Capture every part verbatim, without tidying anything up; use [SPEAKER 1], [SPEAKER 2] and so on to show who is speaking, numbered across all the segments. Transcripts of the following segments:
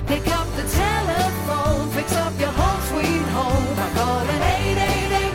[SPEAKER 1] Pick up the telephone, fix up your home sweet home by calling eight eight eight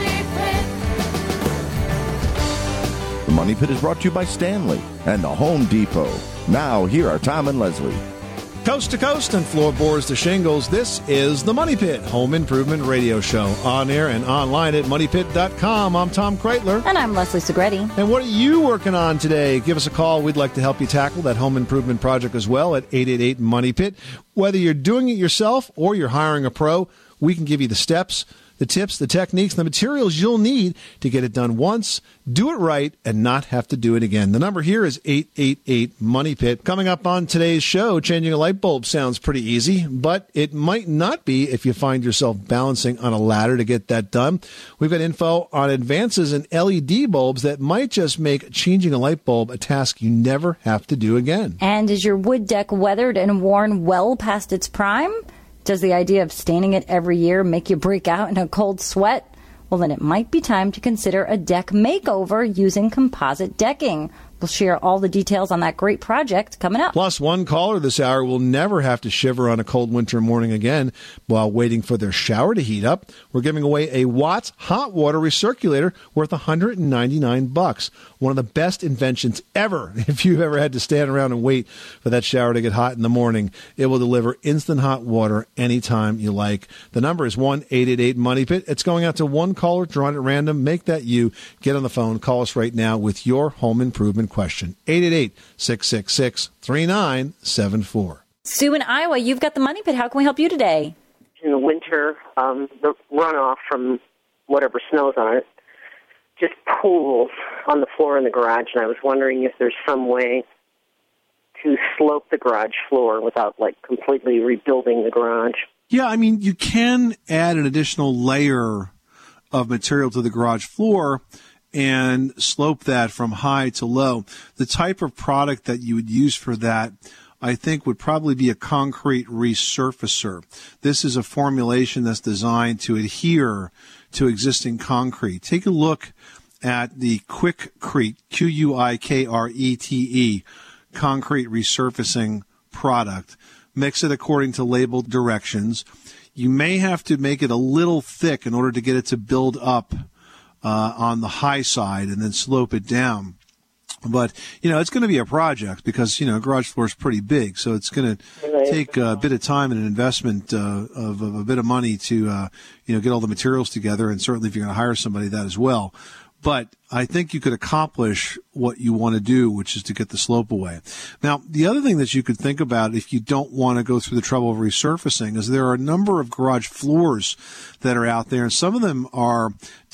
[SPEAKER 1] Money Pit.
[SPEAKER 2] The Money Pit is brought to you by Stanley and the Home Depot. Now, here are Tom and Leslie.
[SPEAKER 3] Coast to coast and floorboards to shingles, this is the Money Pit Home Improvement Radio Show. On air and online at money pit dot com. I'm Tom Kreitler.
[SPEAKER 4] And I'm Leslie Segretti.
[SPEAKER 3] And what are you working on today? Give us a call. We'd like to help you tackle that home improvement project as well at eight eight eight Money Pit. Whether you're doing it yourself or you're hiring a pro, we can give you the steps, the tips, the techniques, the materials you'll need to get it done once, do it right, and not have to do it again. The number here is eight eight eight Money Pit. Coming up on today's show, changing a light bulb sounds pretty easy, but it might not be if you find yourself balancing on a ladder to get that done. We've got info on advances in L E D bulbs that might just make changing a light bulb a task you never have to do again.
[SPEAKER 4] And is your wood deck weathered and worn well past its prime? Does the idea of staining it every year make you break out in a cold sweat? Well, then it might be time to consider a deck makeover using composite decking. We'll share all the details on that great project coming up.
[SPEAKER 3] Plus, one caller this hour will never have to shiver on a cold winter morning again while waiting for their shower to heat up. We're giving away a Watts hot water recirculator worth one hundred ninety-nine bucks. One of the best inventions ever. If you've ever had to stand around and wait for that shower to get hot in the morning, it will deliver instant hot water anytime you like. The number is one eight eight eight Money Pit. It's going out to one caller drawn at random. Make that you. Get on the phone. Call us right now with your home improvement question. eight eight eight, six six six, three nine seven four.
[SPEAKER 4] Sue in Iowa, you've got the Money Pit. How can we help you today?
[SPEAKER 5] In the winter, um, the runoff from whatever snows on it just pools on the floor in the garage, and I was wondering if there's some way to slope the garage floor without, like, completely rebuilding the garage.
[SPEAKER 3] Yeah, I mean, you can add an additional layer of material to the garage floor and slope that from high to low. The type of product that you would use for that, I think, would probably be a concrete resurfacer. This is a formulation that's designed to adhere to existing concrete. Take a look at the Quikrete, Q U I K R E T E, concrete resurfacing product. Mix it according to labeled directions. You may have to make it a little thick in order to get it to build up Uh, on the high side and then slope it down. But, you know, it's going to be a project because, you know, garage floor is pretty big. So it's going to take a bit of time and an investment uh, of, of a bit of money to, uh, you know, get all the materials together. And certainly if you're going to hire somebody, that as well. But I think you could accomplish what you want to do, which is to get the slope away. Now, the other thing that you could think about if you don't want to go through the trouble of resurfacing is there are a number of garage floors that are out there, and some of them are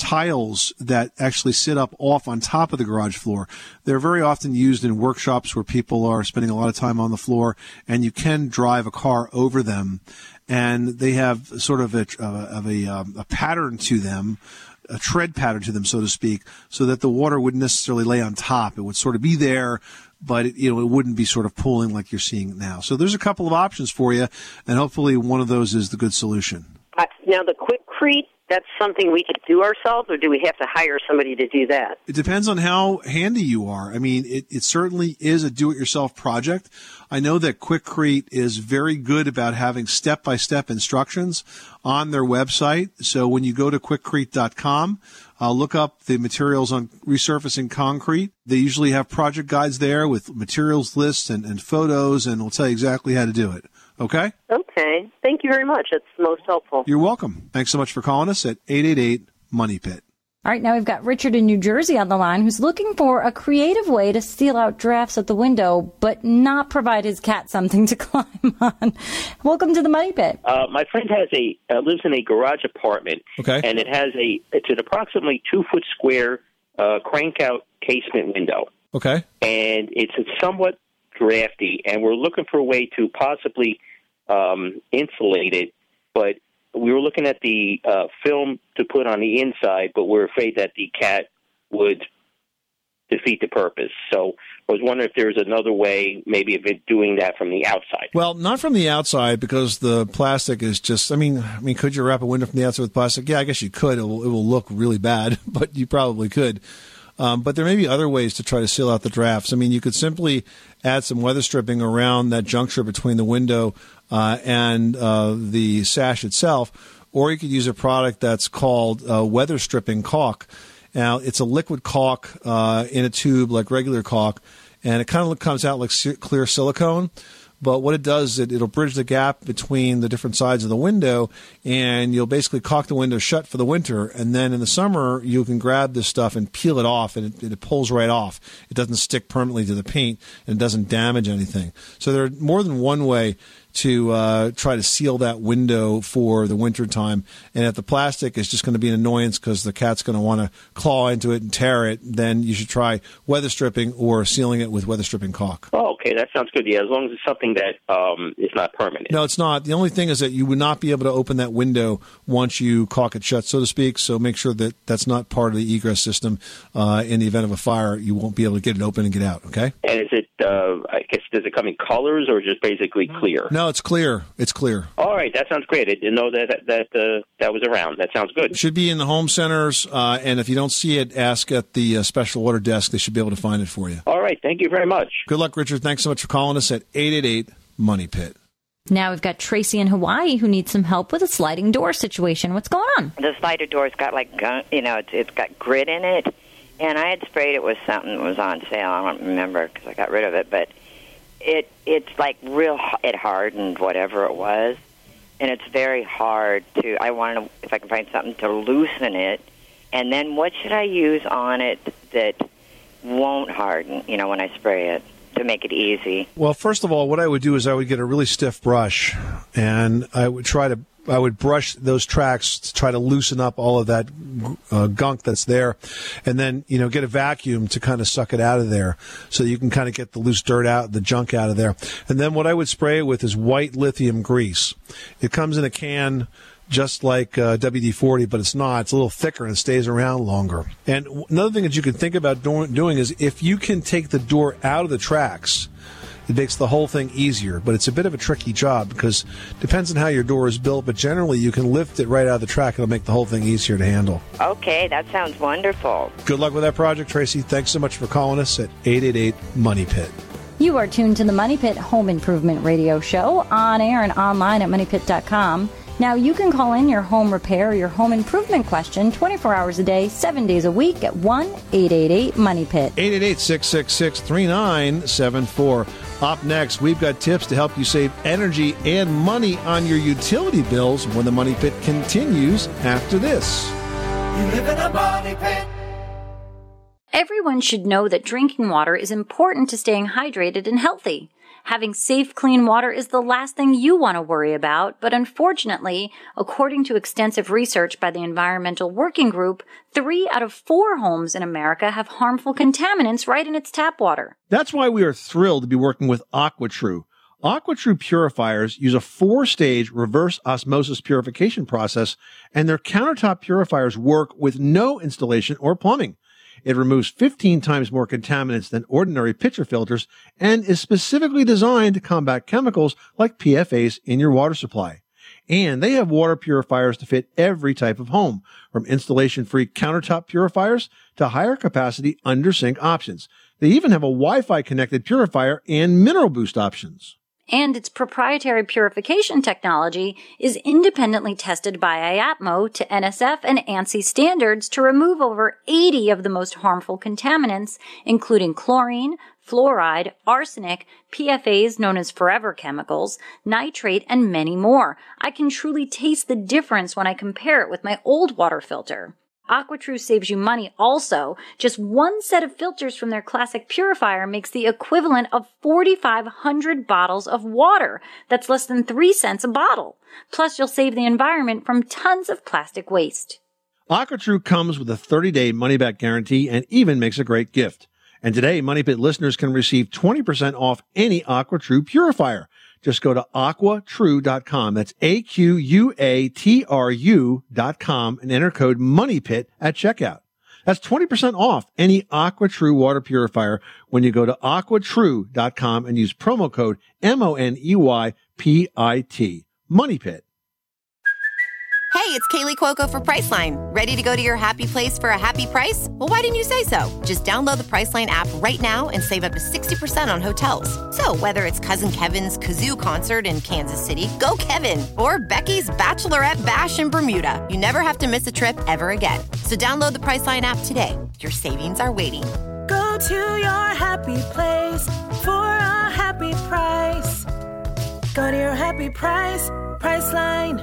[SPEAKER 3] tiles that actually sit up off on top of the garage floor. They're very often used in workshops where people are spending a lot of time on the floor, and you can drive a car over them, and they have sort of a, of a, um, a pattern to them, a tread pattern to them, so to speak, so that the water wouldn't necessarily lay on top. It would sort of be there, but it, you know, it wouldn't be sort of pooling like you're seeing now. So there's a couple of options for you, and hopefully one of those is the good solution.
[SPEAKER 5] Uh, now, the Quikrete, that's something we could do ourselves, or do we have to hire somebody to do that?
[SPEAKER 3] It depends on how handy you are. I mean, it, it certainly is a do-it-yourself project. I know that Quikrete is very good about having step-by-step instructions on their website. So when you go to quikrete dot com, uh, look up the materials on resurfacing concrete. They usually have project guides there with materials lists and, and photos, and will tell you exactly how to do it. Okay?
[SPEAKER 5] Okay. Thank you very much. It's most helpful.
[SPEAKER 3] You're welcome. Thanks so much for calling us at eight eight eight Money Pit.
[SPEAKER 4] All right, now we've got Richard in New Jersey on the line who's looking for a creative way to seal out drafts at the window, but not provide his cat something to climb on. Welcome to the Money Pit.
[SPEAKER 6] Uh, my friend has a uh, lives in a garage apartment,
[SPEAKER 3] okay,
[SPEAKER 6] and it has a it's an approximately two foot square uh, crank out casement window.
[SPEAKER 3] Okay,
[SPEAKER 6] and it's somewhat drafty, and we're looking for a way to possibly um, insulate it, but we were looking at the uh, film to put on the inside, but we're afraid that the cat would defeat the purpose. So I was wondering if there's another way, maybe of it doing that from the outside.
[SPEAKER 3] Well, not from the outside, because the plastic is just, I mean, I mean, could you wrap a window from the outside with plastic? Yeah, I guess you could. It will, it will look really bad, but you probably could. Um, but there may be other ways to try to seal out the drafts. I mean, you could simply add some weather stripping around that juncture between the window uh, and uh, the sash itself, or you could use a product that's called uh, weather stripping caulk. Now, it's a liquid caulk uh, in a tube like regular caulk, and it kind of comes out like clear silicone. But what it does is it, it'll bridge the gap between the different sides of the window, and you'll basically caulk the window shut for the winter. And then in the summer, you can grab this stuff and peel it off, and it, it pulls right off. It doesn't stick permanently to the paint, and it doesn't damage anything. So there are more than one way to uh, try to seal that window for the winter time. And if the plastic is just going to be an annoyance because the cat's going to want to claw into it and tear it, then you should try weather stripping or sealing it with weather stripping caulk.
[SPEAKER 6] Oh, okay, that sounds good. Yeah, as long as it's something that um, is not permanent.
[SPEAKER 3] No, it's not. The only thing is that you would not be able to open that window once you caulk it shut, so to speak. So make sure that that's not part of the egress system. Uh, in the event of a fire, you won't be able to get it open and get out, okay?
[SPEAKER 6] And is it, uh, I guess, does it come in colors or just basically clear?
[SPEAKER 3] No, it's clear. It's clear.
[SPEAKER 6] All right, that sounds great. I didn't know that that that, uh, that was around. That sounds good.
[SPEAKER 3] It should be in the home centers, uh, and if you don't see it, ask at the uh, special order desk. They should be able to find it for you.
[SPEAKER 6] All right, thank you very much.
[SPEAKER 3] Good luck, Richard. Thanks so much for calling us at eight eight eight, money pit.
[SPEAKER 4] Now we've got Tracy in Hawaii who needs some help with a sliding door situation. What's going on?
[SPEAKER 7] The slider door's got like, gun- you know, it's, it's got grit in it, and I had sprayed it with something that was on sale. I don't remember because I got rid of it, but it it's like real. It hardened whatever it was, and it's very hard to. I want to if I can find something to loosen it, and then what should I use on it that won't harden? You know, when I spray it. To make it easy.
[SPEAKER 3] Well, first of all, what I would do is I would get a really stiff brush, and I would try to I would brush those tracks to try to loosen up all of that uh, gunk that's there, and then you know get a vacuum to kind of suck it out of there, so you can kind of get the loose dirt out, the junk out of there. And then what I would spray it with is white lithium grease. It comes in a can. Just like uh, W D forty, but it's not. It's a little thicker and it stays around longer. And another thing that you can think about do- doing is if you can take the door out of the tracks, it makes the whole thing easier. But it's a bit of a tricky job because it depends on how your door is built, but generally you can lift it right out of the track. It'll make the whole thing easier to handle.
[SPEAKER 7] Okay, that sounds wonderful.
[SPEAKER 3] Good luck with that project, Tracy. Thanks so much for calling us at eight eight eight, money pit.
[SPEAKER 4] You are tuned to the Money Pit Home Improvement Radio Show on air and online at money pit dot com. Now, you can call in your home repair or your home improvement question twenty-four hours a day, seven days a week at one eight eight eight, money pit.
[SPEAKER 3] eight eight eight, six six six, three nine seven four. Up next, we've got tips to help you save energy and money on your utility bills when the Money Pit continues after this.
[SPEAKER 1] You live in a money pit.
[SPEAKER 4] Everyone should know that drinking water is important to staying hydrated and healthy. Having safe, clean water is the last thing you want to worry about, but unfortunately, according to extensive research by the Environmental Working Group, three out of four homes in America have harmful contaminants right in its tap water.
[SPEAKER 3] That's why we are thrilled to be working with AquaTrue. AquaTrue purifiers use a four-stage reverse osmosis purification process, and their countertop purifiers work with no installation or plumbing. It removes fifteen times more contaminants than ordinary pitcher filters and is specifically designed to combat chemicals like P F As in your water supply. And they have water purifiers to fit every type of home, from installation-free countertop purifiers to higher capacity under-sink options. They even have a Wi-Fi connected purifier and mineral boost options.
[SPEAKER 4] And its proprietary purification technology is independently tested by I A P M O to N S F and ANSI standards to remove over eighty of the most harmful contaminants, including chlorine, fluoride, arsenic, P F As known as forever chemicals, nitrate, and many more. I can truly taste the difference when I compare it with my old water filter. AquaTrue saves you money also. Just one set of filters from their classic purifier makes the equivalent of forty-five hundred bottles of water. That's less than three cents a bottle. Plus, you'll save the environment from tons of plastic waste.
[SPEAKER 3] AquaTrue comes with a thirty-day money-back guarantee and even makes a great gift. And today, Money Pit listeners can receive twenty percent off any AquaTrue purifier. Just go to aqua true dot com. That's A Q U A T R U dot com and enter code MONEYPIT at checkout. That's twenty percent off any AquaTrue water purifier when you go to aqua true dot com and use promo code M O N E Y P I T. MONEYPIT.
[SPEAKER 8] Hey, it's Kaylee Cuoco for Priceline. Ready to go to your happy place for a happy price? Well, why didn't you say so? Just download the Priceline app right now and save up to sixty percent on hotels. So whether it's Cousin Kevin's Kazoo Concert in Kansas City, go Kevin, or Becky's Bachelorette Bash in Bermuda, you never have to miss a trip ever again. So download the Priceline app today. Your savings are waiting.
[SPEAKER 1] Go to your happy place for a happy price. Go to your happy price, Priceline.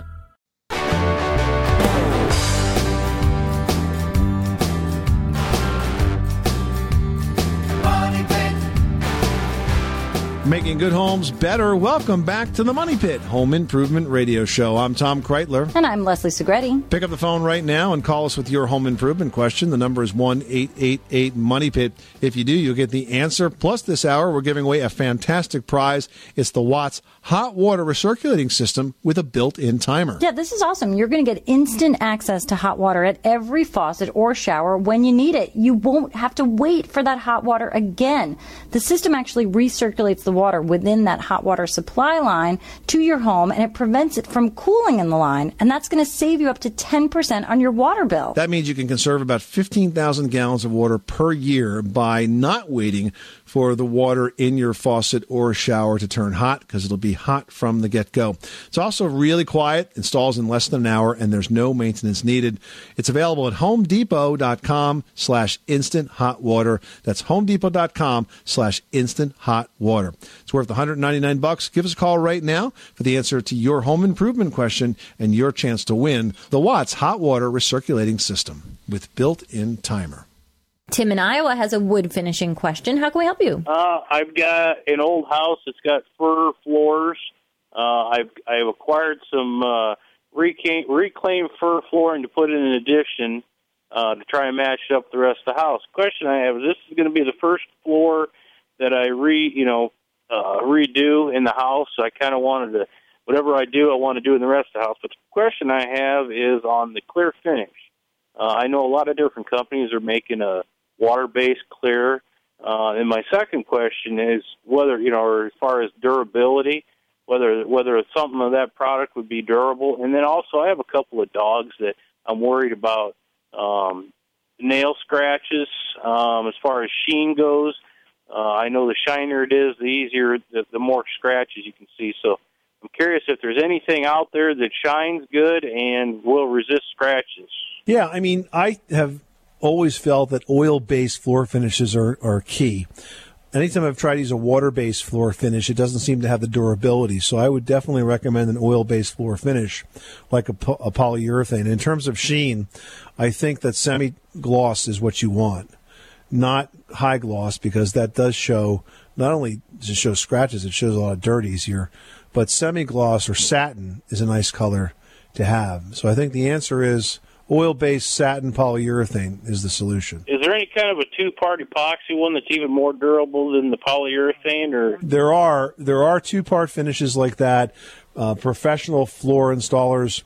[SPEAKER 3] Making good homes better. Welcome back to the Money Pit Home Improvement Radio Show. I'm Tom Kreitler.
[SPEAKER 4] And I'm Leslie Segretti.
[SPEAKER 3] Pick up the phone right now and call us with your home improvement question. The number is one eight eight eight money pit. If you do, you'll get the answer. Plus, this hour, we're giving away a fantastic prize. It's the Watts hot water recirculating system with a built-in timer.
[SPEAKER 4] Yeah, this is awesome. You're going to get instant access to hot water at every faucet or shower when you need it. You won't have to wait for that hot water again. The system actually recirculates the water within that hot water supply line to your home, and it prevents it from cooling in the line, and that's going to save you up to ten percent on your water bill.
[SPEAKER 3] That means you can conserve about fifteen thousand gallons of water per year by not waiting for the water in your faucet or shower to turn hot, because it'll be hot from the get-go. It's also really quiet, installs in less than an hour, and there's no maintenance needed. It's available at homedepot.com slash instant hot water. That's homedepot.com slash instant hot water. It's worth one hundred ninety-nine bucks. Give us a call right now for the answer to your home improvement question and your chance to win the Watts hot water recirculating system with built-in timer.
[SPEAKER 4] Tim in Iowa has a wood finishing question. How can we help you?
[SPEAKER 9] Uh, I've got an old house that's got fir floors. Uh, I've I've acquired some uh, reclaimed, reclaimed fir flooring to put in an addition uh, to try and match up the rest of the house. Question I have is: this is going to be the first floor that I re you know uh, redo in the house. So I kind of wanted to, whatever I do, I want to do in the rest of the house. But the question I have is on the clear finish. Uh, I know a lot of different companies are making a water-based clear. Uh, and my second question is whether, you know, or as far as durability, whether whether something of that product would be durable. And then also I have a couple of dogs that I'm worried about um, nail scratches. Um, as far as sheen goes, uh, I know the shinier it is, the easier, the, the more scratches you can see. So I'm curious if there's anything out there that shines good and will resist scratches.
[SPEAKER 3] Yeah, I mean, I have always felt that oil-based floor finishes are, are key. Anytime I've tried to use a water-based floor finish, it doesn't seem to have the durability. So I would definitely recommend an oil-based floor finish, like a, a polyurethane. In terms of sheen, I think that semi-gloss is what you want, not high gloss, because that does show, not only does it show scratches, it shows a lot of dirt easier, but semi-gloss or satin is a nice color to have. So I think the answer is oil-based satin polyurethane is the solution.
[SPEAKER 9] Is there any kind of a two-part epoxy one that's even more durable than the polyurethane? Or
[SPEAKER 3] there are there are two-part finishes like that. Uh, professional floor installers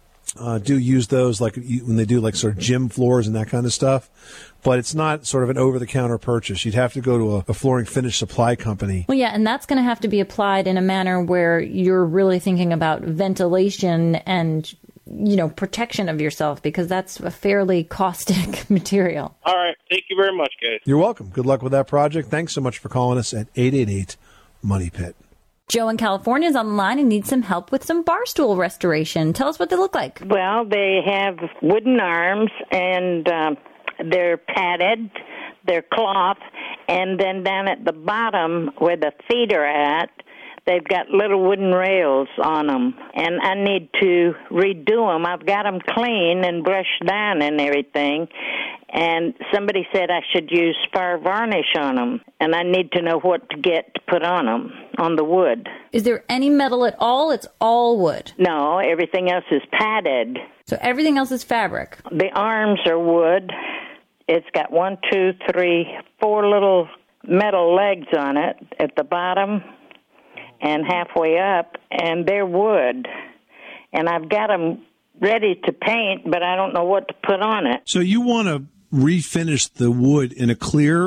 [SPEAKER 3] uh, do use those, like when they do like sort of gym floors and that kind of stuff. But it's not sort of an over-the-counter purchase. You'd have to go to a, a flooring finish supply company.
[SPEAKER 4] Well, yeah, and that's going to have to be applied in a manner where you're really thinking about ventilation and, you know, protection of yourself, because that's a fairly caustic material.
[SPEAKER 9] All right. Thank you very much, guys.
[SPEAKER 3] You're welcome. Good luck with that project. Thanks so much for calling us at eight eight eight money pit.
[SPEAKER 4] Joe in California is on the line and needs some help with some bar stool restoration. Tell us what they look like.
[SPEAKER 10] Well, they have wooden arms, and um, they're padded, they're cloth, and then down at the bottom where the feet are at, they've got little wooden rails on them, and I need to redo them. I've got them clean and brushed down and everything, and somebody said I should use spar varnish on them, and I need to know what to get to put on them, on the wood.
[SPEAKER 4] Is there any metal at all? It's all wood.
[SPEAKER 10] No, everything else is padded.
[SPEAKER 4] So everything else is fabric.
[SPEAKER 10] The arms are wood. It's got one, two, three, four little metal legs on it at the bottom and halfway up, and they're wood. And I've got them ready to paint, but I don't know what to put on it.
[SPEAKER 3] So you want to refinish the wood in a clear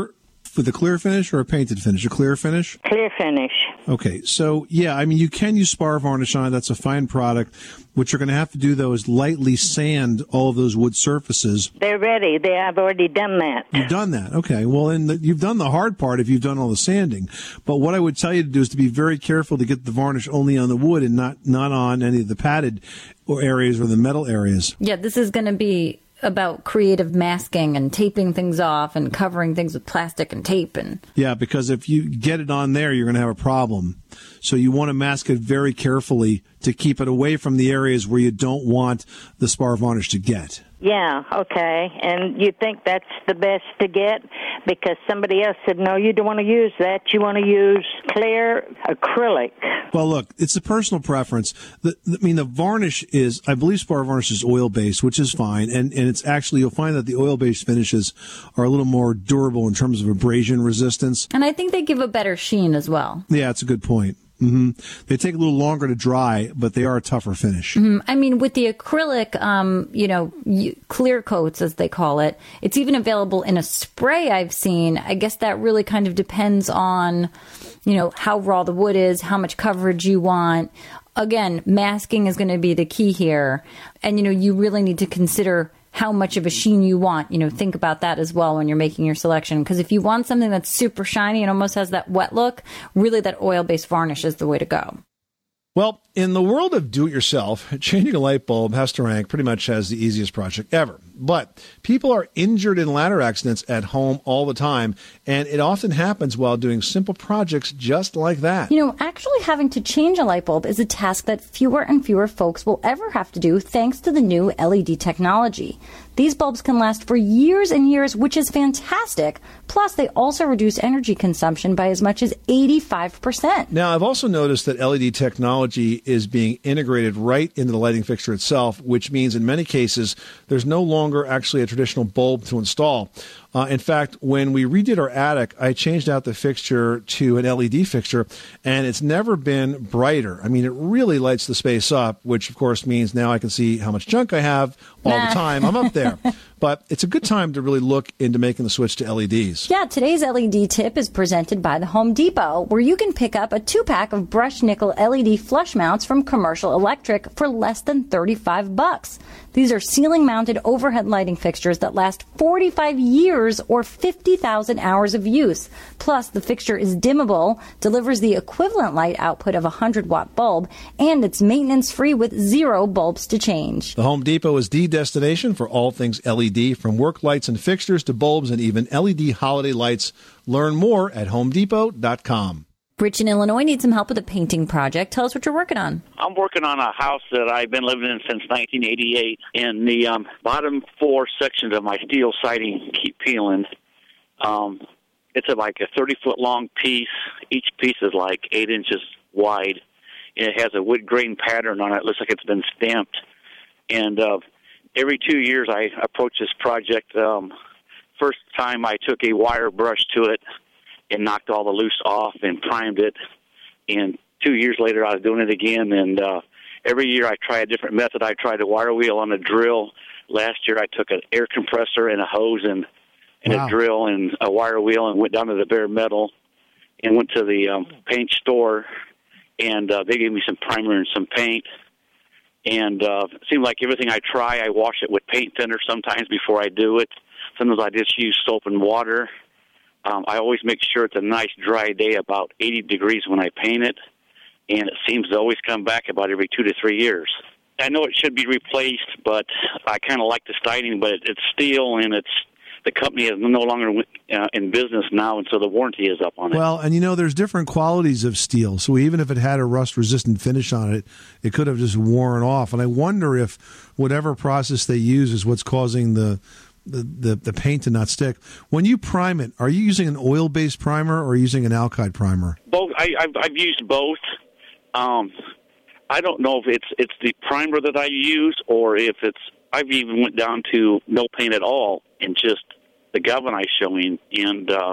[SPEAKER 3] with a clear finish or a painted finish? A clear finish?
[SPEAKER 10] Clear finish.
[SPEAKER 3] Okay, so yeah, I mean, you can use spar varnish on it. That's a fine product. What you're going to have to do, though, is lightly sand all of those wood surfaces.
[SPEAKER 10] They're ready. They I've already done that.
[SPEAKER 3] You've done that. Okay, well, and the, you've done the hard part if you've done all the sanding. But what I would tell you to do is to be very careful to get the varnish only on the wood and not, not on any of the padded or areas or the metal areas.
[SPEAKER 4] Yeah, this is going to be about creative masking and taping things off and covering things with plastic and tape. And
[SPEAKER 3] yeah, because if you get it on there, you're going to have a problem. So you want to mask it very carefully to keep it away from the areas where you don't want the spar varnish to get.
[SPEAKER 10] Yeah, okay. And you think that's the best to get? Because somebody else said, no, you don't want to use that. You want to use clear acrylic.
[SPEAKER 3] Well, look, it's a personal preference. The, I mean, the varnish is, I believe spar varnish is oil-based, which is fine. And, and it's actually, you'll find that the oil-based finishes are a little more durable in terms of abrasion resistance.
[SPEAKER 4] And I think they give a better sheen as well.
[SPEAKER 3] Yeah, that's a good point. Mm-hmm. They take a little longer to dry, but they are a tougher finish.
[SPEAKER 4] Mm-hmm. I mean, with the acrylic, um, you know, clear coats, as they call it, it's even available in a spray I've seen. I guess that really kind of depends on, you know, how raw the wood is, how much coverage you want. Again, masking is going to be the key here. And, you know, you really need to consider how much of a sheen you want. You know, think about that as well when you're making your selection. Because if you want something that's super shiny and almost has that wet look, really that oil-based varnish is the way to go.
[SPEAKER 3] Well, in the world of do-it-yourself, changing a light bulb has to rank pretty much as the easiest project ever. But people are injured in ladder accidents at home all the time, and it often happens while doing simple projects just like that.
[SPEAKER 4] You know, actually having to change a light bulb is a task that fewer and fewer folks will ever have to do thanks to the new L E D technology. These bulbs can last for years and years, which is fantastic. Plus, they also reduce energy consumption by as much as eighty-five percent.
[SPEAKER 3] Now, I've also noticed that L E D technology is being integrated right into the lighting fixture itself, which means in many cases, there's no longer actually a traditional bulb to install. Uh, in fact, when we redid our attic, I changed out the fixture to an L E D fixture, and it's never been brighter. I mean, it really lights the space up, which, of course, means now I can see how much junk I have all nah. the time. I'm up there. But it's a good time to really look into making the switch to L E Ds.
[SPEAKER 4] Yeah, today's L E D tip is presented by the Home Depot, where you can pick up a two-pack of brushed nickel L E D flush mounts from Commercial Electric for less than thirty-five bucks. These are ceiling-mounted overhead lighting fixtures that last forty-five years or fifty thousand hours of use. Plus, the fixture is dimmable, delivers the equivalent light output of a one hundred watt bulb, and it's maintenance-free with zero bulbs to change.
[SPEAKER 3] The Home Depot is the destination for all things L E D, from work lights and fixtures to bulbs and even L E D holiday lights. Learn more at home depot dot com.
[SPEAKER 4] Rich in Illinois needs some help with a painting project. Tell us what you're working on.
[SPEAKER 11] I'm working on a house that I've been living in since nineteen eighty-eight, and the um, bottom four sections of my steel siding keep peeling. Um, it's a, like a thirty-foot-long piece. Each piece is like eight inches wide, and it has a wood grain pattern on it. It looks like it's been stamped. And uh, every two years I approach this project. Um, first time I took a wire brush to it and knocked all the loose off and primed it. And two years later, I was doing it again. And uh, every year I try a different method. I tried a wire wheel on a drill. Last year I took an air compressor and a hose and, and wow. a drill and a wire wheel and went down to the bare metal and went to the um, paint store. And uh, they gave me some primer and some paint. And uh, it seemed like everything I try, I wash it with paint thinner sometimes before I do it. Sometimes I just use soap and water. Um, I always make sure it's a nice dry day, about eighty degrees when I paint it, and it seems to always come back about every two to three years. I know it should be replaced, but I kind of like the siding, but it, it's steel, and it's the company is no longer uh, in business now, and so the warranty is up on it.
[SPEAKER 3] Well, and you know, there's different qualities of steel, so even if it had a rust-resistant finish on it, it could have just worn off. And I wonder if whatever process they use is what's causing the The, the the paint to not stick. When you prime it, are you using an oil-based primer or using an alkyd primer?
[SPEAKER 11] Both. I, I've, I've used both. Um, I don't know if it's it's the primer that I use or if it's. I've even went down to no paint at all and just the galvanized showing. And uh,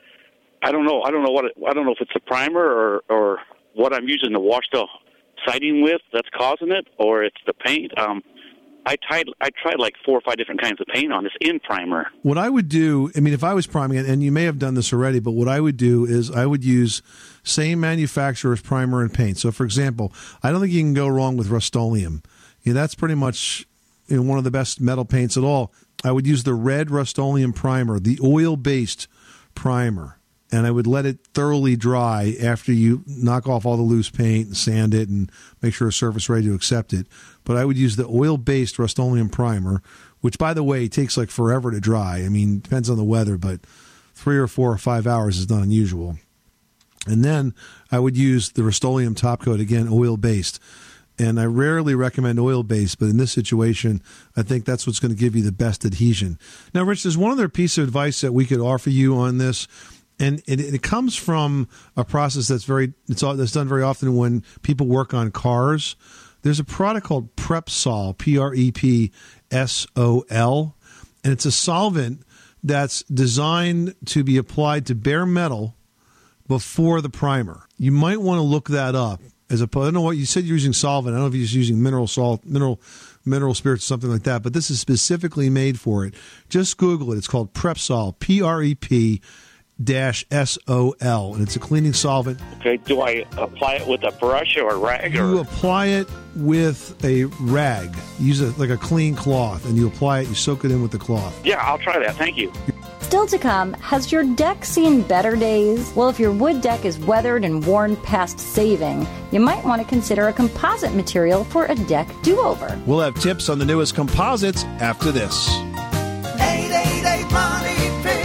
[SPEAKER 11] I don't know. I don't know what. It, I don't know if it's the primer or or what I'm using to wash the siding with that's causing it, or it's the paint. Um, I tried I tried like four or five different kinds of paint on this in primer.
[SPEAKER 3] What I would do, I mean, if I was priming it, and you may have done this already, but what I would do is I would use same manufacturer's primer and paint. So, for example, I don't think you can go wrong with Rust-Oleum. You know, that's pretty much you know, one of the best metal paints at all. I would use the red Rust-Oleum primer, the oil-based primer, and I would let it thoroughly dry after you knock off all the loose paint and sand it and make sure the surface is ready to accept it. But I would use the oil-based Rust-Oleum primer, which, by the way, takes like forever to dry. I mean, depends on the weather, but three or four or five hours is not unusual. And then I would use the Rust-Oleum top coat, again, oil-based. And I rarely recommend oil-based, but in this situation, I think that's what's going to give you the best adhesion. Now, Rich, there's one other piece of advice that we could offer you on this, and it, it comes from a process that's very it's all, that's done very often when people work on cars. There's a product called Prep-Sol, P R E P S O L, and it's a solvent that's designed to be applied to bare metal before the primer. You might want to look that up. As opposed, I don't know what you said you're using solvent. I don't know if you're just using mineral salt, mineral mineral spirits, something like that. But this is specifically made for it. Just Google it. It's called Prep-Sol, P R E P dash S O L, and it's a cleaning solvent.
[SPEAKER 11] Okay, do I apply it with a brush or a rag? Or?
[SPEAKER 3] You apply it with a rag. Use a, like a clean cloth, and you apply it. You soak it in with the cloth.
[SPEAKER 11] Yeah, I'll try that. Thank you.
[SPEAKER 4] Still to come, has your deck seen better days? Well, if your wood deck is weathered and worn past saving, you might want to consider a composite material for a deck do-over.
[SPEAKER 3] We'll have tips on the newest composites after this.
[SPEAKER 12] eight eight eight Money Pit.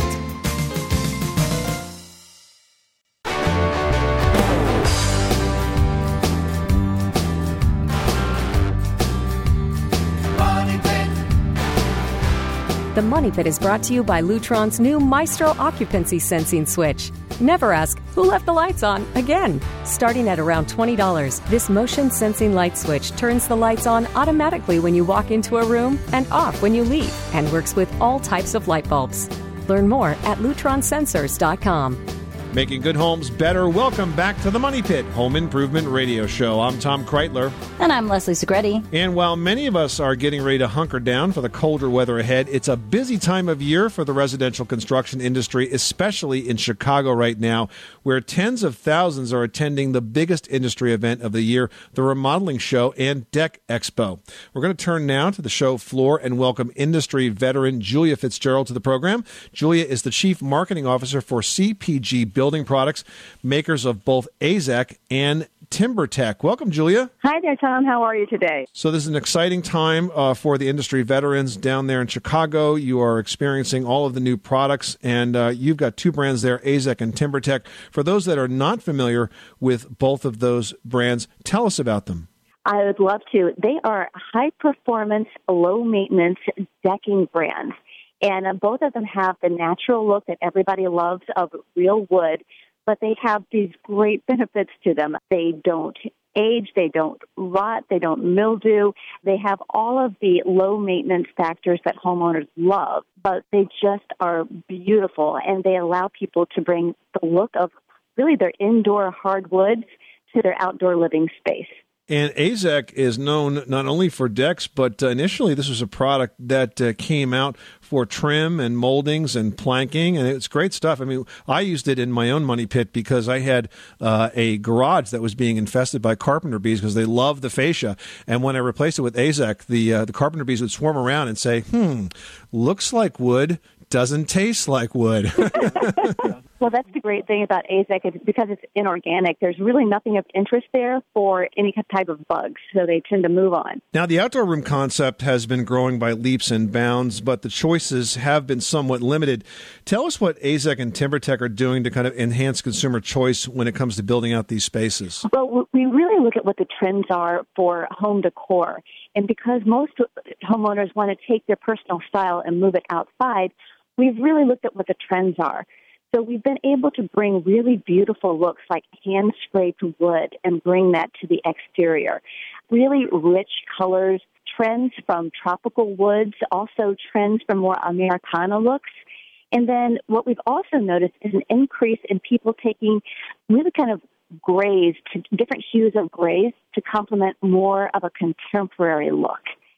[SPEAKER 13] The Money Pit is brought to you by Lutron's new Maestro Occupancy Sensing Switch. Never ask, who left the lights on again? Starting at around twenty dollars, this motion sensing light switch turns the lights on automatically when you walk into a room and off when you leave, and works with all types of light bulbs. Learn more at lutron sensors dot com.
[SPEAKER 3] Making good homes better. Welcome back to the Money Pit Home Improvement Radio Show. I'm Tom Kreitler.
[SPEAKER 4] And I'm Leslie Segretti.
[SPEAKER 3] And while many of us are getting ready to hunker down for the colder weather ahead, it's a busy time of year for the residential construction industry, especially in Chicago right now, where tens of thousands are attending the biggest industry event of the year, the Remodeling Show and Deck Expo. We're going to turn now to the show floor and welcome industry veteran Julia Fitzgerald to the program. Julia is the Chief Marketing Officer for C P G Building Products, makers of both AZEK and TimberTech. Welcome, Julia.
[SPEAKER 14] Hi there, Tom. How are you today?
[SPEAKER 3] So this is an exciting time uh, for the industry veterans down there in Chicago. You are experiencing all of the new products, and uh, you've got two brands there, AZEK and TimberTech. For those that are not familiar with both of those brands, tell us about them.
[SPEAKER 14] I would love to. They are high-performance, low-maintenance decking brands. And uh, both of them have the natural look that everybody loves of real wood, but they have these great benefits to them. They don't age, they don't rot, they don't mildew. They have all of the low-maintenance factors that homeowners love, but they just are beautiful, and they allow people to bring the look of really their indoor hardwoods to their outdoor living space.
[SPEAKER 3] And AZEK is known not only for decks, but uh, initially this was a product that uh, came out for trim and moldings and planking, and it's great stuff. I mean, I used it in my own money pit because I had uh, a garage that was being infested by carpenter bees because they love the fascia. And when I replaced it with AZEK, the uh, the carpenter bees would swarm around and say, hmm, looks like wood, doesn't taste like wood.
[SPEAKER 14] Well, that's the great thing about AZEK. Is because it's inorganic, there's really nothing of interest there for any type of bugs, so they tend to move on.
[SPEAKER 3] Now, the outdoor room concept has been growing by leaps and bounds, but the choices have been somewhat limited. Tell us what AZEK and TimberTech are doing to kind of enhance consumer choice when it comes to building out these spaces.
[SPEAKER 14] Well, we really look at what the trends are for home decor. And because most homeowners want to take their personal style and move it outside, we've really looked at what the trends are. So we've been able to bring really beautiful looks like hand-scraped wood and bring that to the exterior. Really rich colors, trends from tropical woods, also trends from more Americana looks. And then what we've also noticed is an increase in people taking really kind of grays, to different hues of grays to complement more of a contemporary look.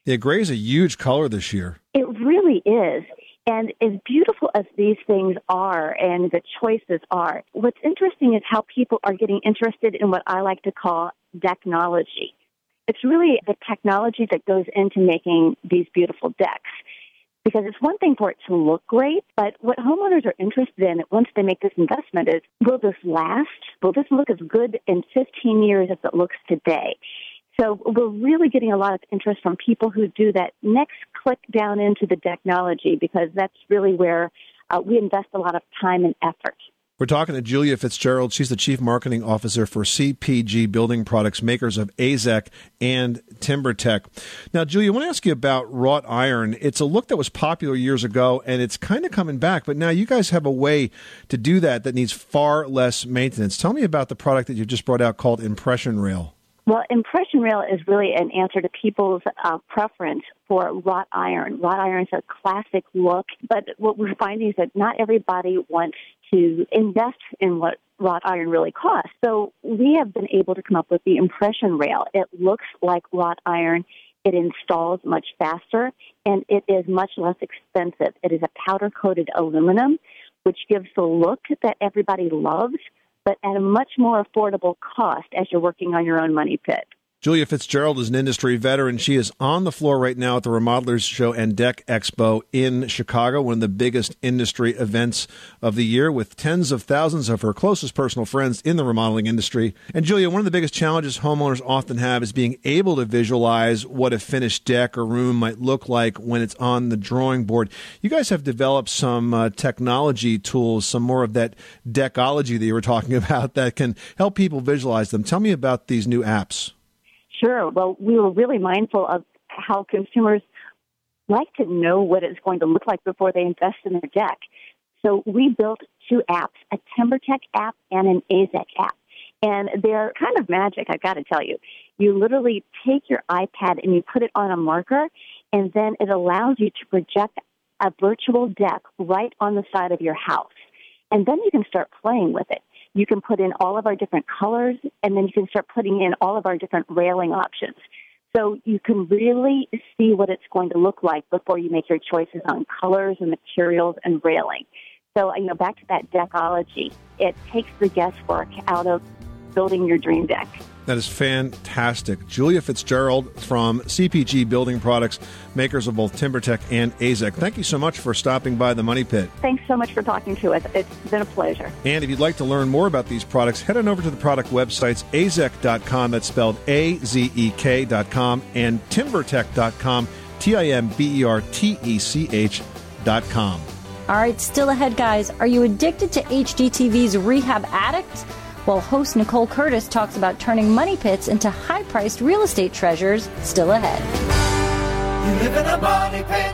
[SPEAKER 15] Yeah, gray is a huge color this year.
[SPEAKER 14] It really is. And as beautiful as these things are and the choices are, what's interesting is how people are getting interested in what I like to call decknology. It's really the technology that goes into making these beautiful decks. Because it's one thing for it to look great, but what homeowners are interested in once they make this investment is, will this last? Will this look as good in fifteen years as it looks today? So we're really getting a lot of interest from people who do that next click down into the decknology, because that's really where uh, we invest a lot of time and effort.
[SPEAKER 15] We're talking to Julia Fitzgerald. She's the Chief Marketing Officer for C P G Building Products, makers of AZEK and TimberTech. Now, Julia, I want to ask you about wrought iron. It's a look that was popular years ago, and it's kind of coming back, but now you guys have a way to do that that needs far less maintenance. Tell me about the product that you just brought out called Impression Rail.
[SPEAKER 14] Well, Impression Rail is really an answer to people's uh, preference for wrought iron. Wrought iron is a classic look, but what we're finding is that not everybody wants to invest in what wrought iron really costs. So we have been able to come up with the Impression Rail. It looks like wrought iron. It installs much faster, and it is much less expensive. It is a powder-coated aluminum, which gives the look that everybody loves, but at a much more affordable cost as you're working on your own money pit.
[SPEAKER 15] Julia Fitzgerald is an industry veteran. She is on the floor right now at the Remodelers Show and Deck Expo in Chicago, one of the biggest industry events of the year, with tens of thousands of her closest personal friends in the remodeling industry. And Julia, one of the biggest challenges homeowners often have is being able to visualize what a finished deck or room might look like when it's on the drawing board. You guys have developed some uh, technology tools, some more of that deckology that you were talking about that can help people visualize them. Tell me about these new apps.
[SPEAKER 14] Sure. Well, we were really mindful of how consumers like to know what it's going to look like before they invest in their deck. So we built two apps, a TimberTech app and an AZEK app. And they're kind of magic, I've got to tell you. You literally take your iPad and you put it on a marker, and then it allows you to project a virtual deck right on the side of your house. And then you can start playing with it. You can put in all of our different colors, and then you can start putting in all of our different railing options. So you can really see what it's going to look like before you make your choices on colors and materials and railing. So, you know, back to that deckology, it takes the guesswork out of building your dream deck.
[SPEAKER 15] That is fantastic. Julia Fitzgerald from C P G Building Products, makers of both TimberTech and AZEK. Thank you so much for stopping by the Money Pit.
[SPEAKER 14] Thanks so much for talking to us. It's been a pleasure.
[SPEAKER 15] And if you'd like to learn more about these products, head on over to the product websites, azek dot com, that's spelled A Z E K dot com, and timbertech dot com, T I M B E R T E C H dot com.
[SPEAKER 4] All right, still ahead, guys. Are you addicted to H G T V's Rehab Addict? Well, host Nicole Curtis talks about turning money pits into high-priced real estate treasures. Still ahead.
[SPEAKER 12] You live in a money pit.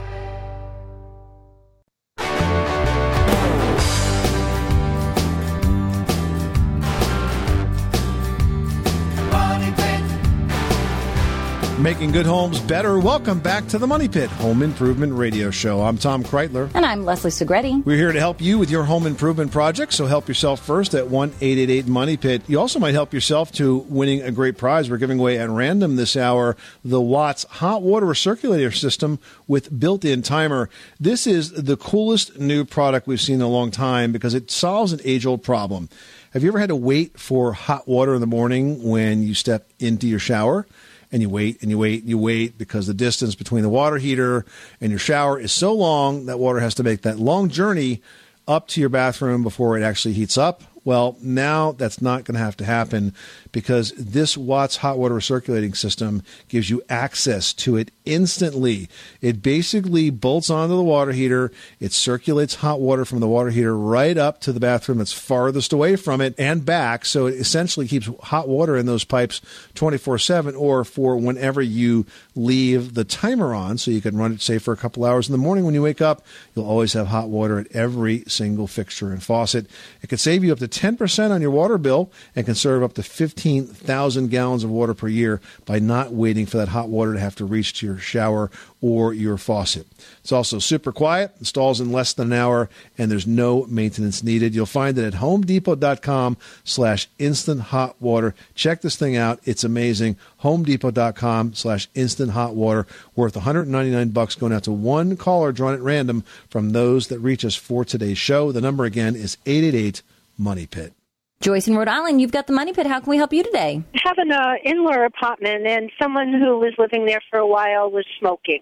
[SPEAKER 15] Making good homes better. Welcome back to the Money Pit Home Improvement Radio Show. I'm Tom Kreitler.
[SPEAKER 4] And I'm Leslie Segretti.
[SPEAKER 15] We're here to help you with your home improvement projects, so help yourself first at one eight eight eight money pit. You also might help yourself to winning a great prize. We're giving away at random this hour the Watts Hot Water Recirculator System with built-in timer. This is the coolest new product we've seen in a long time because it solves an age-old problem. Have you ever had to wait for hot water in the morning when you step into your shower? And you wait and you wait and you wait because the distance between the water heater and your shower is so long that water has to make that long journey up to your bathroom before it actually heats up. Well, now that's not going to have to happen because this Watts hot water recirculating system gives you access to it instantly. It basically bolts onto the water heater. It circulates hot water from the water heater right up to the bathroom that's farthest away from it and back. So it essentially keeps hot water in those pipes twenty-four seven or for whenever you leave the timer on. So you can run it, say, for a couple hours in the morning when you wake up. You'll always have hot water at every single fixture and faucet. It could save you up to ten percent on your water bill and can serve up to fifteen thousand gallons of water per year by not waiting for that hot water to have to reach to your shower or your faucet. It's also super quiet, installs in less than an hour, and there's no maintenance needed. You'll find it at homedepot.com slash instant hot water. Check this thing out. It's amazing. homedepot.com slash instant hot water, worth one hundred ninety-nine bucks, going out to one caller drawn at random from those that reach us for today's show. The number again is eight eight eight money pit.
[SPEAKER 4] Joyce in Rhode Island, you've got the Money Pit. How can we help you today?
[SPEAKER 16] I have an uh, in-law apartment, and someone who was living there for a while was smoking.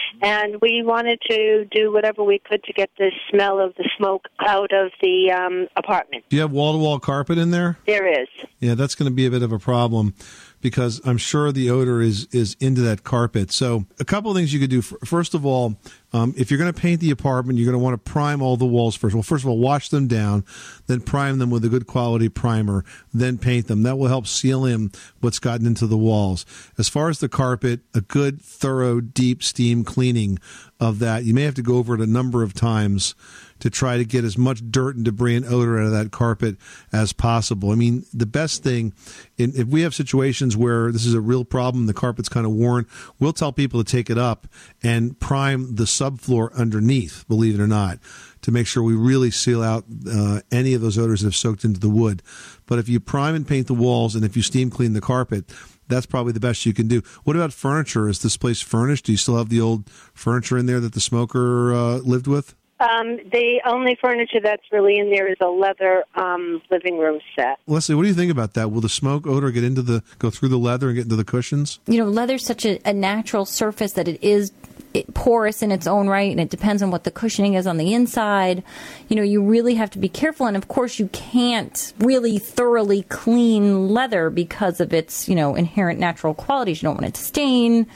[SPEAKER 16] And we wanted to do whatever we could to get the smell of the smoke out of the um, apartment.
[SPEAKER 3] Do you have wall-to-wall carpet in there?
[SPEAKER 16] There is.
[SPEAKER 3] Yeah, that's going to be a bit of a problem because I'm sure the odor is, is into that carpet. So a couple of things you could do. First of all, um, if you're going to paint the apartment, you're going to want to prime all the walls first. Well, first of all, wash them down, then prime them with a good quality primer, then paint them. That will help seal in what's gotten into the walls. As far as the carpet, a good, thorough, deep steam cleaning of that. You may have to go over it a number of times to try to get as much dirt and debris and odor out of that carpet as possible. I mean, the best thing, if we have situations where this is a real problem, the carpet's kind of worn, we'll tell people to take it up and prime the subfloor underneath, believe it or not, to make sure we really seal out uh, any of those odors that have soaked into the wood. But if you prime and paint the walls and if you steam clean the carpet, that's probably the best you can do. What about furniture? Is this place furnished? Do you still have the old furniture in there that the smoker uh, lived with?
[SPEAKER 16] Um, the only furniture that's really in there is a leather um, living room set.
[SPEAKER 3] Leslie, what do you think about that? Will the smoke odor get into the go through the leather and get into the cushions?
[SPEAKER 4] You know, leather's such a, a natural surface that it is it, porous in its own right, and it depends on what the cushioning is on the inside. You know, you really have to be careful, and of course you can't really thoroughly clean leather because of its, you know, inherent natural qualities. You don't want it to stain.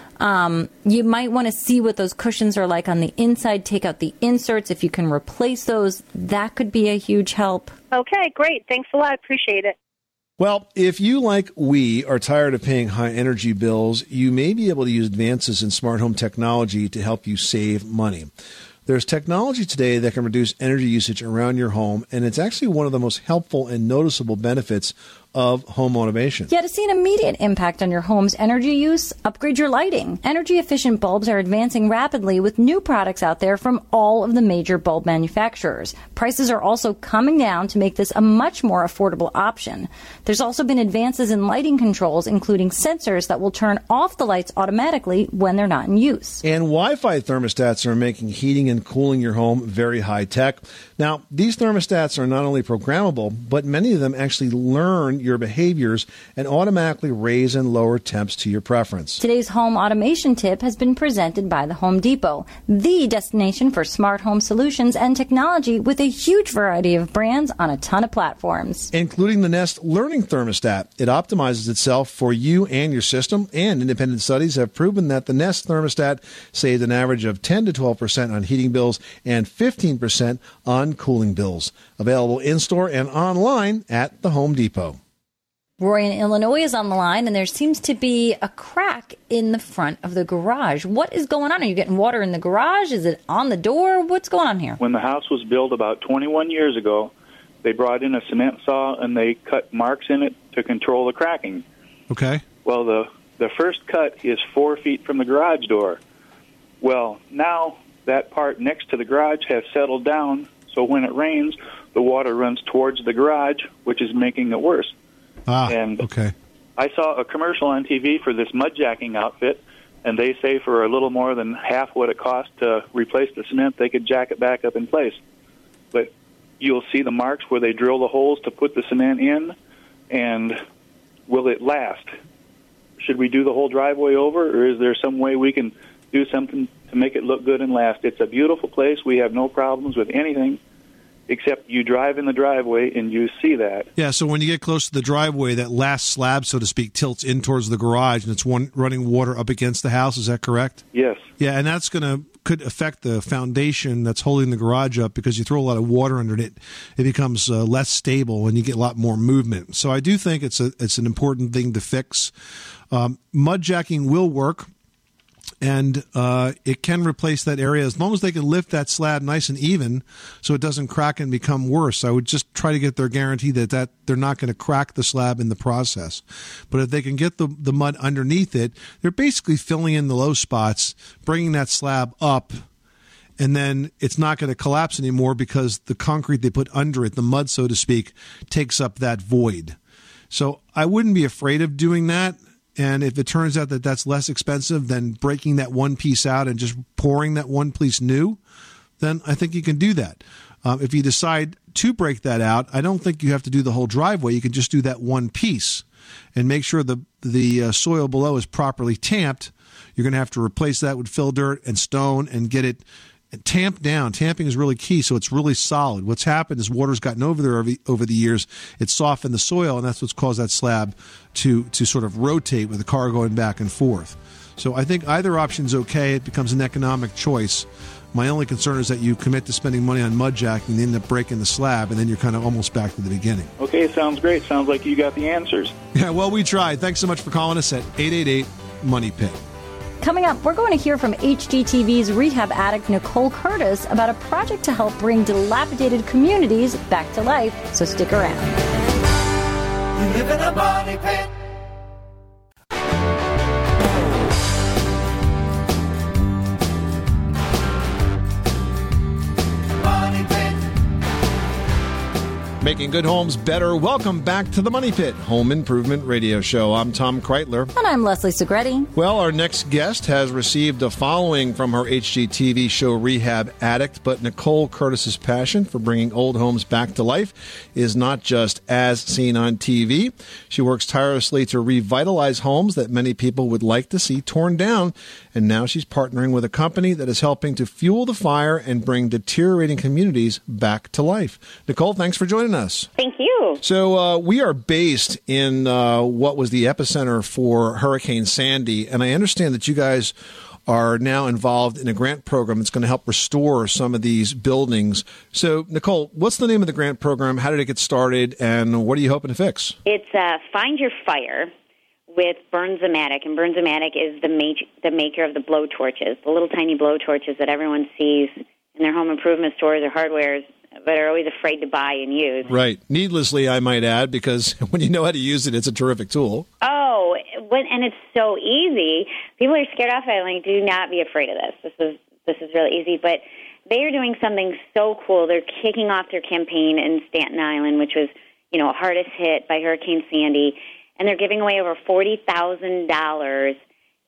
[SPEAKER 4] Um, you might want to see what those cushions are like on the inside. Take out the inserts. If you can replace those, that could be a huge help.
[SPEAKER 16] Okay, great. Thanks a lot. Appreciate it.
[SPEAKER 15] Well, if you, like we, are tired of paying high energy bills, you may be able to use advances in smart home technology to help you save money. There's technology today that can reduce energy usage around your home, and it's actually one of the most helpful and noticeable benefits of home automation.
[SPEAKER 4] Yeah, to see an immediate impact on your home's energy use, upgrade your lighting. Energy-efficient bulbs are advancing rapidly with new products out there from all of the major bulb manufacturers. Prices are also coming down to make this a much more affordable option. There's also been advances in lighting controls, including sensors that will turn off the lights automatically when they're not in use.
[SPEAKER 15] And Wi-Fi thermostats are making heating and cooling your home very high-tech. Now, these thermostats are not only programmable, but many of them actually learn your behaviors and automatically raise and lower temps to your preference.
[SPEAKER 4] Today's home automation tip has been presented by the Home Depot, the destination for smart home solutions and technology with a huge variety of brands on a ton of platforms.
[SPEAKER 15] Including the Nest Learning Thermostat. It optimizes itself for you and your system, and independent studies have proven that the Nest Thermostat saved an average of ten to twelve percent on heating bills and fifteen percent on cooling bills. Available in-store and online at the Home Depot.
[SPEAKER 4] Roy in Illinois is on the line, and there seems to be a crack in the front of the garage. What is going on? Are you getting water in the garage? Is it on the door? What's going on here?
[SPEAKER 17] When the house was built about twenty-one years ago, they brought in a cement saw and they cut marks in it to control the cracking.
[SPEAKER 3] Okay.
[SPEAKER 17] Well, the, the first cut is four feet from the garage door. Well, now that part next to the garage has settled down, so when it rains, the water runs towards the garage, which is making it worse.
[SPEAKER 3] Ah,
[SPEAKER 17] and
[SPEAKER 3] okay.
[SPEAKER 17] I saw a commercial on T V for this mud jacking outfit, and they say for a little more than half what it costs to replace the cement, they could jack it back up in place. But you'll see the marks where they drill the holes to put the cement in, and will it last? Should we do the whole driveway over, or is there some way we can do something to make it look good and last? It's a beautiful place. We have no problems with anything, except you drive in the driveway and you see that.
[SPEAKER 3] Yeah, so when you get close to the driveway, that last slab, so to speak, tilts in towards the garage, and it's one running water up against the house. Is that correct?
[SPEAKER 17] Yes.
[SPEAKER 3] Yeah, and that's going to could affect the foundation that's holding the garage up because you throw a lot of water under it. It becomes uh, less stable, and you get a lot more movement. So I do think it's a it's an important thing to fix. Um, mud jacking will work. And uh, it can replace that area as long as they can lift that slab nice and even so it doesn't crack and become worse. I would just try to get their guarantee that, that they're not going to crack the slab in the process. But if they can get the, the mud underneath it, they're basically filling in the low spots, bringing that slab up, and then it's not going to collapse anymore because the concrete they put under it, the mud, so to speak, takes up that void. So I wouldn't be afraid of doing that. And if it turns out that that's less expensive than breaking that one piece out and just pouring that one piece new, then I think you can do that. Um, if you decide to break that out, I don't think you have to do the whole driveway. You can just do that one piece and make sure the the uh, soil below is properly tamped. You're going to have to replace that with fill dirt and stone and get it tamped down. Tamping is really key, so it's really solid. What's happened is water's gotten over there over, over the years. It's softened the soil, and that's what's caused that slab to to sort of rotate with the car going back and forth. So I think either option's okay. It becomes an economic choice. My only concern is that you commit to spending money on mud jacking and end up breaking the slab, and then you're kind of almost back to the beginning.
[SPEAKER 17] Okay, sounds great. Sounds like you got the answers.
[SPEAKER 3] Yeah, well, we tried. Thanks so much for calling us at eight eight eight, MONEY PIT.
[SPEAKER 4] Coming up, we're going to hear from H G T V's rehab addict Nicole Curtis about a project to help bring dilapidated communities back to life, so stick around.
[SPEAKER 12] You live in a money pit.
[SPEAKER 15] Making good homes better. Welcome back to the Money Pit Home Improvement Radio Show. I'm Tom Kreitler.
[SPEAKER 4] And I'm Leslie Segretti.
[SPEAKER 15] Well, our next guest has received a following from her H G T V show Rehab Addict, but Nicole Curtis's passion for bringing old homes back to life is not just as seen on T V. She works tirelessly to revitalize homes that many people would like to see torn down, and now she's partnering with a company that is helping to fuel the fire and bring deteriorating communities back to life. Nicole, thanks for joining us. Us.
[SPEAKER 18] Thank you.
[SPEAKER 15] So uh, we are based in uh, what was the epicenter for Hurricane Sandy, and I understand that you guys are now involved in a grant program that's going to help restore some of these buildings. So, Nicole, what's the name of the grant program? How did it get started, and what are you hoping to fix?
[SPEAKER 18] It's uh, Find Your Fire with Burns-O-Matic, and Burns-O-Matic is the, ma- the maker of the blow torches, the little tiny blow torches that everyone sees in their home improvement stores or hardwares, but are always afraid to buy and use.
[SPEAKER 15] Right. Needlessly, I might add, because when you know how to use it, it's a terrific tool.
[SPEAKER 18] Oh, when, and it's so easy. People are scared off. I'm like, do not be afraid of this. This is this is really easy. But they are doing something so cool. They're kicking off their campaign in Staten Island, which was, you know, hardest hit by Hurricane Sandy, and they're giving away over forty thousand dollars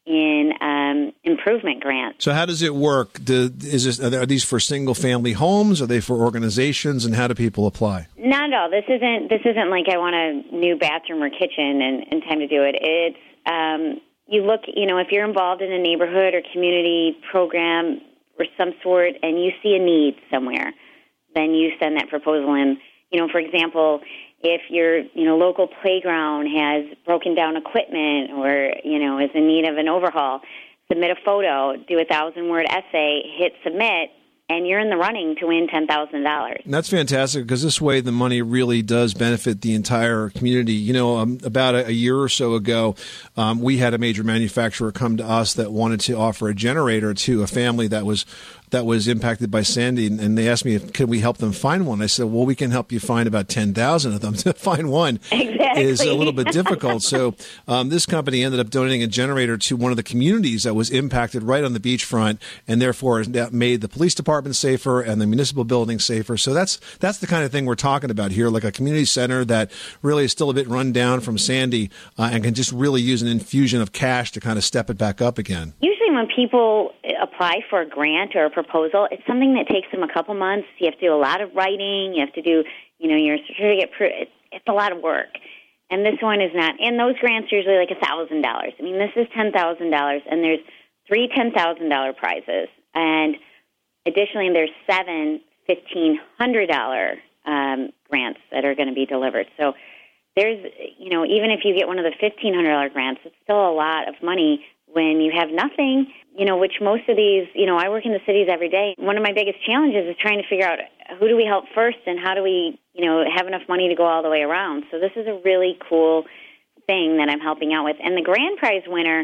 [SPEAKER 18] in um, improvement grants.
[SPEAKER 15] So how does it work? Do, is this, are these for single-family homes? Are they for organizations? And how do people apply?
[SPEAKER 18] Not at all. This isn't. This isn't like I want a new bathroom or kitchen and, and time to do it. It's um, you look. You know, if you're involved in a neighborhood or community program or some sort, and you see a need somewhere, then you send that proposal in. You know, for example, if your you know local playground has broken down equipment or you know is in need of an overhaul, submit a photo, do a thousand word essay, hit submit, and you're in the running to win ten thousand dollars.
[SPEAKER 15] That's fantastic, because this way the money really does benefit the entire community. You know, um, about a, a year or so ago, um, we had a major manufacturer come to us that wanted to offer a generator to a family that was that was impacted by Sandy, and they asked me if could we help them find one. I said, well, we can help you find about ten thousand of them. To find one
[SPEAKER 18] exactly.
[SPEAKER 15] is a little bit difficult. So um, this company ended up donating a generator to one of the communities that was impacted right on the beachfront, and therefore has made the police department safer and the municipal building safer. So that's that's the kind of thing we're talking about here, like a community center that really is still a bit run down from Sandy uh, and can just really use an infusion of cash to kind of step it back up again.
[SPEAKER 18] Usually when people apply for a grant or a proposal, it's something that takes them a couple months. You have to do a lot of writing. You have to do, you know, your certificate. It's, it's a lot of work. And this one is not. And those grants are usually like one thousand dollars. I mean, this is ten thousand dollars, and there's three ten thousand dollars prizes. And additionally, there's seven fifteen hundred dollars um, grants that are going to be delivered. So there's, you know, even if you get one of the fifteen hundred dollars grants, it's still a lot of money when you have nothing, you know, which most of these, you know, I work in the cities every day. One of my biggest challenges is trying to figure out who do we help first and how do we, you know, have enough money to go all the way around. So this is a really cool thing that I'm helping out with. And the grand prize winner,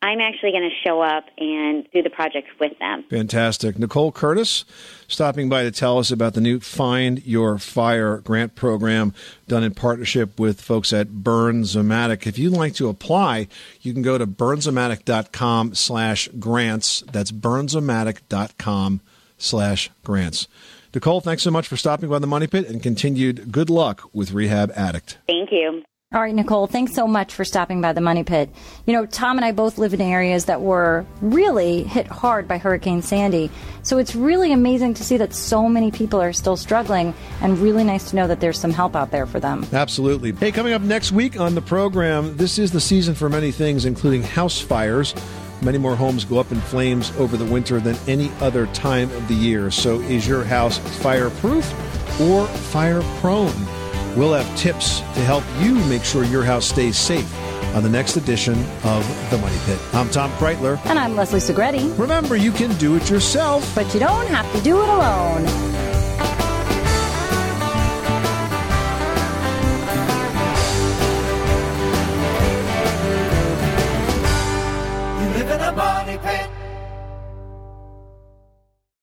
[SPEAKER 18] I'm actually going to show up and do the project with them.
[SPEAKER 15] Fantastic. Nicole Curtis stopping by to tell us about the new Find Your Fire grant program done in partnership with folks at Bernzomatic. If you'd like to apply, you can go to bernzomatic.com slash grants. That's bernzomatic.com slash grants. Nicole, thanks so much for stopping by the Money Pit, and continued good luck with Rehab Addict.
[SPEAKER 18] Thank you.
[SPEAKER 4] All right, Nicole, thanks so much for stopping by the Money Pit. You know, Tom and I both live in areas that were really hit hard by Hurricane Sandy. So it's really amazing to see that so many people are still struggling, and really nice to know that there's some help out there for them.
[SPEAKER 15] Absolutely. Hey, coming up next week on the program, this is the season for many things, including house fires. Many more homes go up in flames over the winter than any other time of the year. So is your house fireproof or fire prone? We'll have tips to help you make sure your house stays safe on the next edition of The Money Pit. I'm Tom Kreitler.
[SPEAKER 4] And I'm Leslie Segretti.
[SPEAKER 15] Remember, you can do it yourself,
[SPEAKER 4] but you don't have to do it alone.